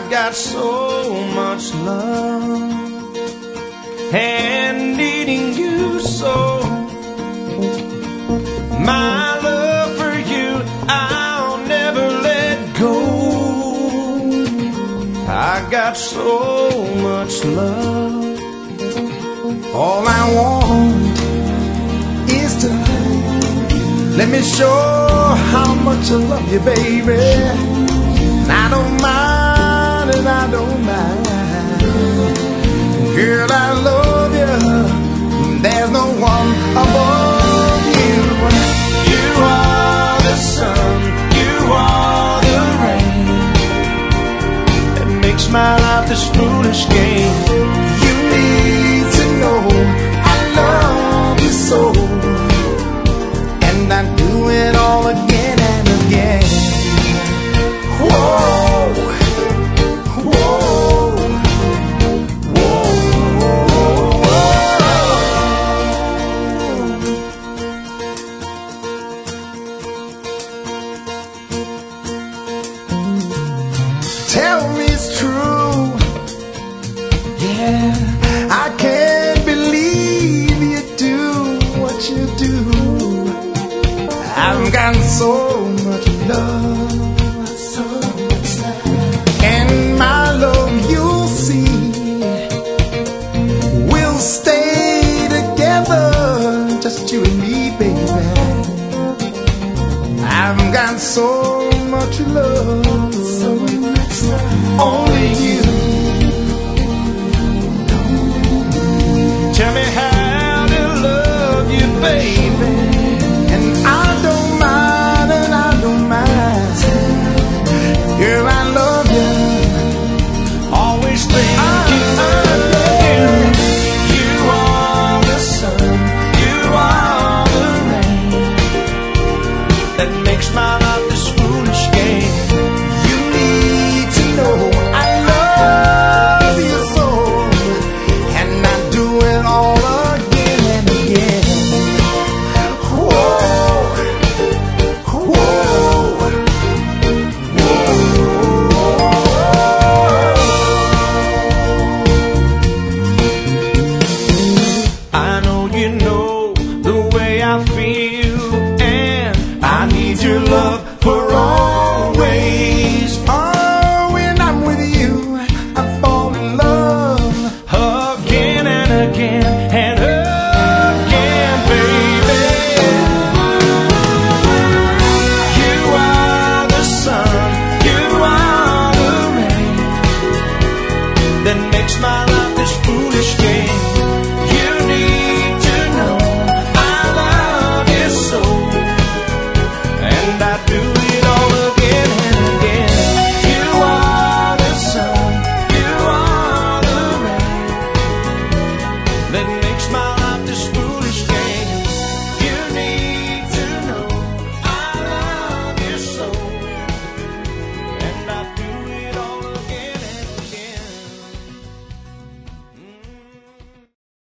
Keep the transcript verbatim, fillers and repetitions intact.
got so much love and needing you so. My love for you, I'll never let go. I got so much love. All I want is to let me show how much I love you, baby. And I don't mind, and I don't mind. Girl, I love you. There's no one above you. You are the sun, you are the rain that makes my life this foolish game. You need to know I love you so, and I do it all again and again. Whoa. Tell me it's true. Yeah, I can't believe you do what you do. I've got so much love, so much love. And my love, you'll see, we'll stay together, just you and me, baby. I've got so much love, so much love. Only you. Tell me how to love you, baby. And I don't mind, and I don't mind. Girl, I love you. Always think of you. You are the sun, you are the rain that makes my life this